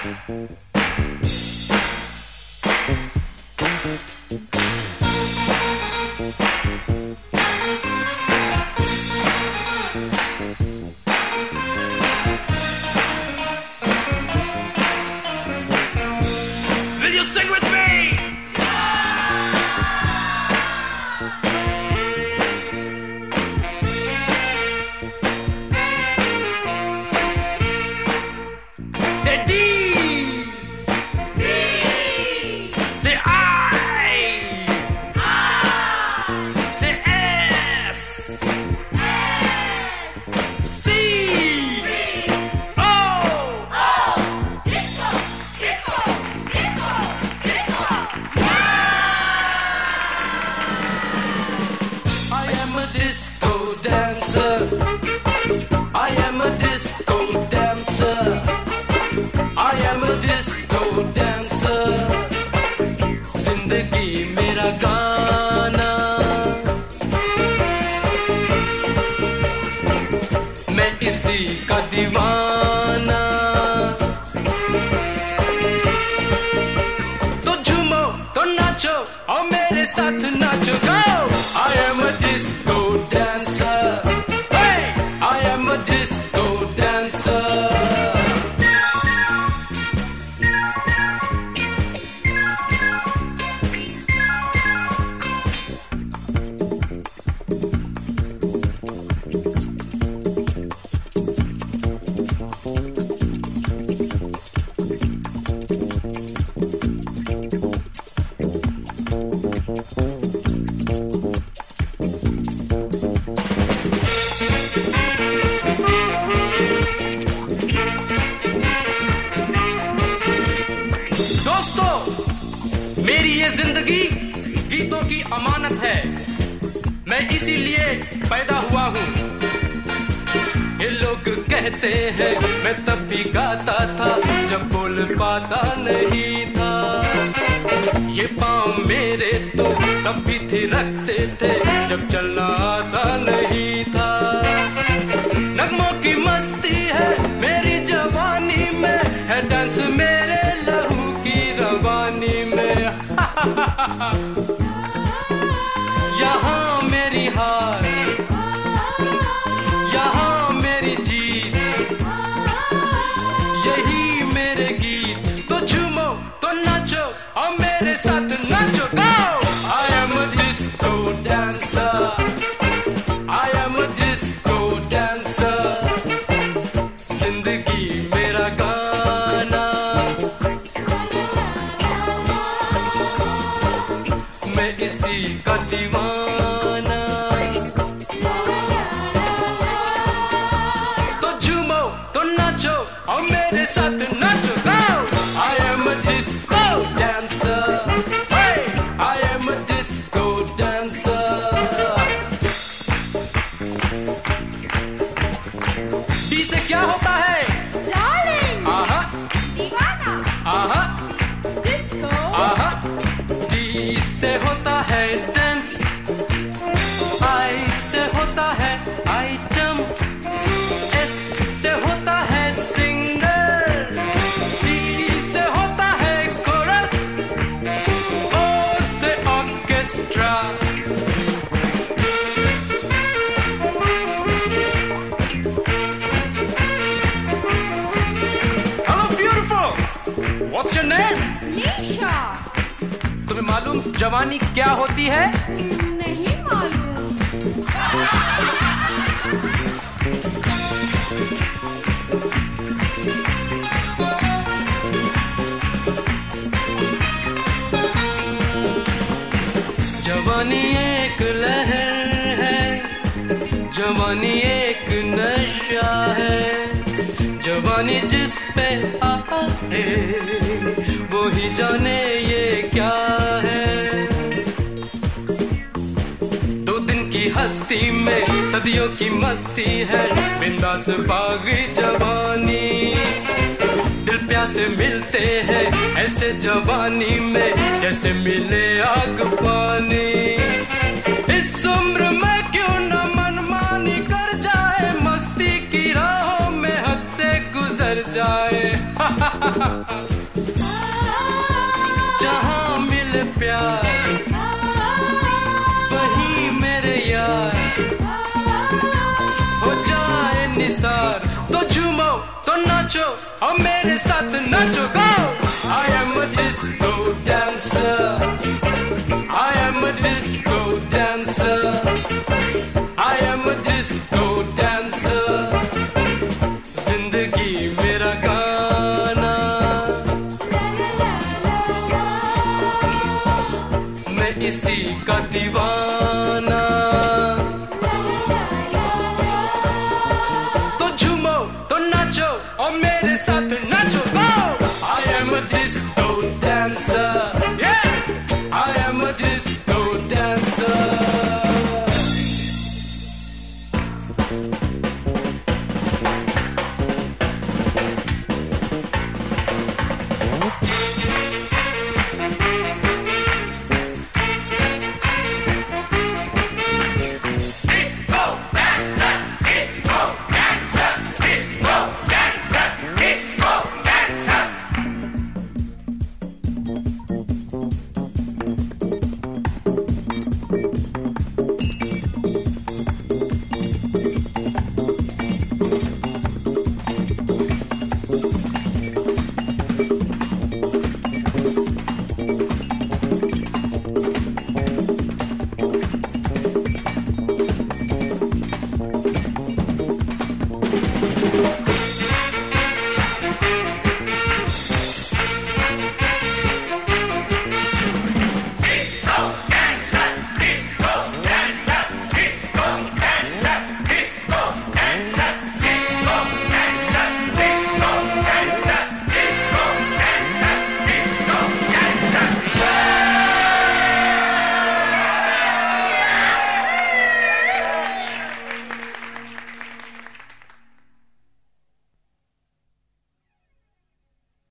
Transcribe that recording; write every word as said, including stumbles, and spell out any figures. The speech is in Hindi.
Will you sing with me? Say D. D. Say I. I. Say S. S. C. C. O. O. Disco. Disco. Disco. Disco. I am a disco dancer. I am a disco dancer. I am a disco dancer. जिंदगी मेरा गाना, मैं इसी का दीवाना. तो झूमो तो नाचो और मेरे साथ नाचो. Go! I am a disco dancer. Hey! I am a disco dancer. दोस्तों, मेरी ये जिंदगी गीतों की अमानत है. मैं इसीलिए पैदा हुआ हूँ. ये लोग कहते हैं मैं तब भी गाता था जब बोल पाता नहीं था. ये पाँव मेरे तो तब भी थिरकते थे जब चलना आता नहीं था. नगमों की मस्ती है मेरी जवानी में, है डांस मेरे लहू की रवानी में. यहाँ मेरी हार, यहाँ मेरी जीत, यही मेरे गीत. तो झूमो तो नाचो और मेरे साथ नाचो. Go! I am a disco dancer. I am a disco dancer. जिंदगी मेरा गाना, मैं इसी का दीवाना. तो झूमो तो नाचो और मेरे साथ नाचो. Go! I am a disco dancer. Hey! I am a disco dancer. D से क्या होता है? Darling, आहा दीवाना, आहा disco, आहा. डी से होता है डांस. आई से होता है आइटम. एस से होता है सिंगर. सी से होता है कोरस. ओ से orchestra. Hello beautiful. What's your name? Nisha, तुम्हें मालूम जवानी क्या होती है? नहीं मालूम. जवानी एक लहर है, जवानी एक नशा है. जवानी जिस पे आए वो ही जाने ये क्या है. दो दिन की हस्ती में सदियों की मस्ती है. बिंदास बागी जवानी, दिल प्यासे मिलते हैं ऐसे जवानी में जैसे मिले आग पानी. इस उम्र में क्यों न मनमानी कर जाए, मस्ती की राहों में हद से गुजर जाए. जहाँ मिले प्यार वहीं मेरे यार हो जाए निसार। तो झूमो तो नाचो और मेरे साथ नाचो गो। I am a disco dancer, I am a disco dancer, I am a disco dancer। जिंदगी मेरा गाना, मैं इसी का दीवाना। तो झूमो तो नाचो और मेरे साथ नाचो गो। I am a disco dancer, yeah, I am a disco dancer।